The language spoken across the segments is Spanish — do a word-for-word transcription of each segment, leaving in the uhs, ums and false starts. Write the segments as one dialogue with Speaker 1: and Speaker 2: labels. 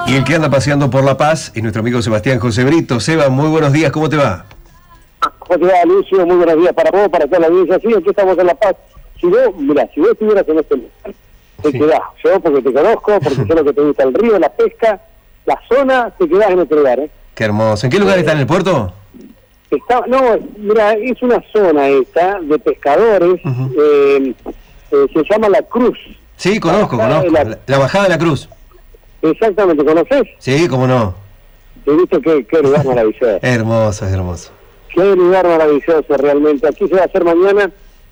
Speaker 1: Y el que anda paseando por La Paz es nuestro amigo Sebastián José Brito. Seba, muy buenos días, ¿cómo te va?
Speaker 2: ¿Cómo te va, Lucio? Muy buenos días para vos, para toda la audiencia. Sí, aquí estamos en La Paz. Si vos, mira, si vos estuvieras en este lugar, te
Speaker 1: Sí.
Speaker 2: quedás. Yo, porque te conozco, porque sé lo que te gusta el río, la pesca, la zona, te quedás en este lugar, ¿eh?
Speaker 1: Qué hermoso. ¿En qué lugar está en el puerto?
Speaker 2: Está, no, mira, es una zona esta de pescadores,
Speaker 1: Ujú.
Speaker 2: eh, eh, se llama La Cruz.
Speaker 1: Sí, conozco,
Speaker 2: La bajada
Speaker 1: conozco.
Speaker 2: de
Speaker 1: La,
Speaker 2: la-
Speaker 1: la bajada de la cruz.
Speaker 2: Exactamente, ¿conocés?
Speaker 1: Sí, cómo no.
Speaker 2: He visto qué, qué lugar maravilloso.
Speaker 1: Hermoso, es hermoso.
Speaker 2: Qué lugar maravilloso realmente. Aquí se va a hacer mañana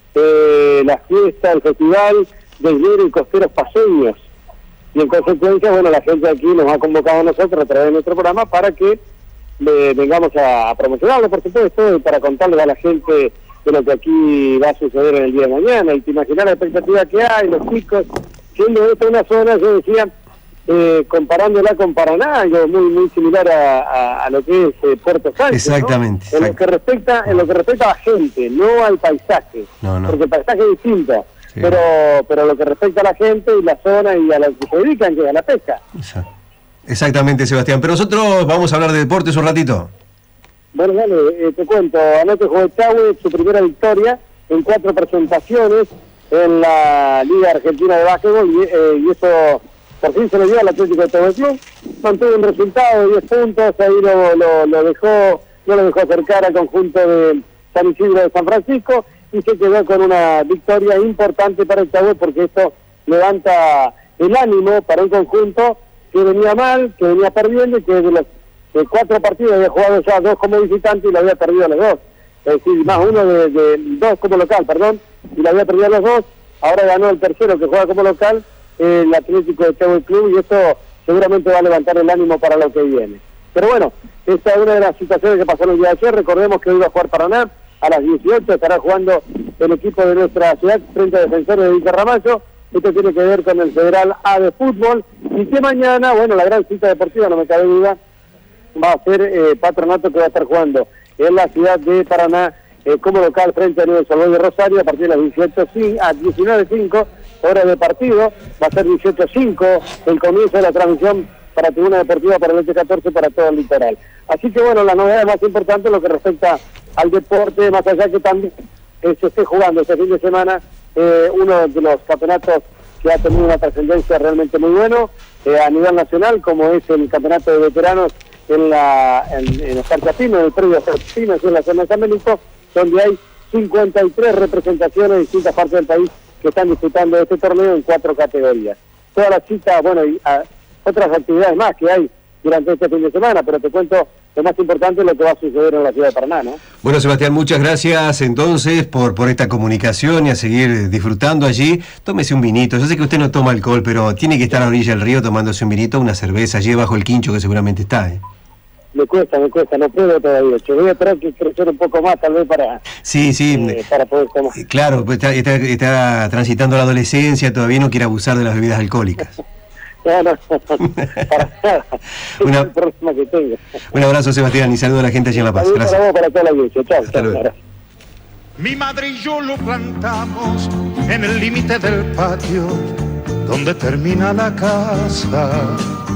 Speaker 2: eh, la fiesta, el festival de hielo y costeros paseños. Y en consecuencia, bueno, la gente aquí nos ha convocado a nosotros a través de nuestro programa para que eh, vengamos a, a promocionarlo, por supuesto, y para contarles a la gente de lo que aquí va a suceder en el día de mañana. Y te imaginas la expectativa que hay, los chicos, siendo esta una zona, yo decía, eh, comparándola con Paraná, algo muy muy similar a, a, a lo que es eh, Puerto Sánchez, ¿no?
Speaker 1: Exactamente,
Speaker 2: En lo
Speaker 1: exacto.
Speaker 2: que respecta, en lo que respecta a la gente, no al paisaje,
Speaker 1: No, no.
Speaker 2: porque el paisaje es distinto,
Speaker 1: Sí.
Speaker 2: pero pero lo que respecta a la gente y la zona y a lo que se dedican, que es a la pesca.
Speaker 1: Exacto. Exactamente, Sebastián. Pero nosotros vamos a hablar de deportes un ratito.
Speaker 2: Bueno, dale, eh, te cuento, anoche jugó Chahue su primera victoria en cuatro presentaciones en la Liga Argentina de Básquetbol y, eh, y eso por fin se le dio al Atlético de Todo el Club, mantuvo un resultado de diez puntos, ahí lo, lo, lo dejó, no lo dejó acercar al conjunto de San Isidro de San Francisco y se quedó con una victoria importante para el Chahue porque esto levanta el ánimo para un conjunto que venía mal, que venía perdiendo y que de los de cuatro partidos había jugado ya dos como visitante y lo había perdido a los dos. Es decir, más uno de, de dos como local, perdón, y lo había perdido a los dos. Ahora ganó el tercero que juega como local, eh, el Atlético de Chahue Club, y esto seguramente va a levantar el ánimo para lo que viene. Pero bueno, esta es una de las situaciones que pasaron el día de ayer. Recordemos que hoy va a jugar Paraná a las dieciocho, estará jugando el equipo de nuestra ciudad frente a Defensores de Villa Ramallo. Esto tiene que ver con el Federal A de fútbol, y que mañana, bueno, la gran cita deportiva, no me cabe duda, va a ser eh, Patronato, que va a estar jugando en la ciudad de Paraná eh, como local frente a Nuevo Salvador de Rosario a partir de las dieciocho, sí, a diecinueve cinco horas de partido. Va a ser dieciocho cinco el comienzo de la transmisión para Tribuna Deportiva para el veinte catorce para todo el litoral. Así que bueno, la novedad más importante lo que respecta al deporte, más allá que también eh, se esté jugando este fin de semana eh, uno de los campeonatos que ha tenido una trascendencia realmente muy bueno eh, a nivel nacional, como es el campeonato de veteranos en la en, en los Cartapinos, en el predio Cartapinos, en la zona de San Benito, donde hay cincuenta y tres representaciones de distintas partes del país que están disputando este torneo en cuatro categorías. Todas las chicas, bueno, y a, otras actividades más que hay durante este fin de semana, pero te cuento lo más importante, lo que va a suceder en la ciudad de Paraná, ¿no?
Speaker 1: Bueno, Sebastián, muchas gracias entonces por, por esta comunicación y a seguir disfrutando allí. Tómese un vinito. Yo sé que usted no toma alcohol, pero tiene que estar a la orilla del río tomándose un vinito, una cerveza, allí bajo el quincho que seguramente está, ¿eh?
Speaker 2: Me cuesta, me cuesta, no puedo todavía. Yo voy a esperar que crecer un poco más, tal vez, para,
Speaker 1: Sí, sí.
Speaker 2: eh, para poder tomar.
Speaker 1: Claro, pues está, está, está transitando la adolescencia, todavía no quiere abusar de las bebidas alcohólicas.
Speaker 2: No, no, para nada.
Speaker 1: Una-
Speaker 2: Es el problema que tengo.
Speaker 1: Un abrazo, Sebastián, y saludo a la gente allí en La Paz.
Speaker 2: Saludos para
Speaker 1: Gracias.
Speaker 2: vos, para toda la audiencia. Chao,
Speaker 1: Hasta
Speaker 2: chao,
Speaker 1: luego.
Speaker 2: gracias.
Speaker 3: Mi madre y yo lo plantamos en el límite del patio donde termina la casa.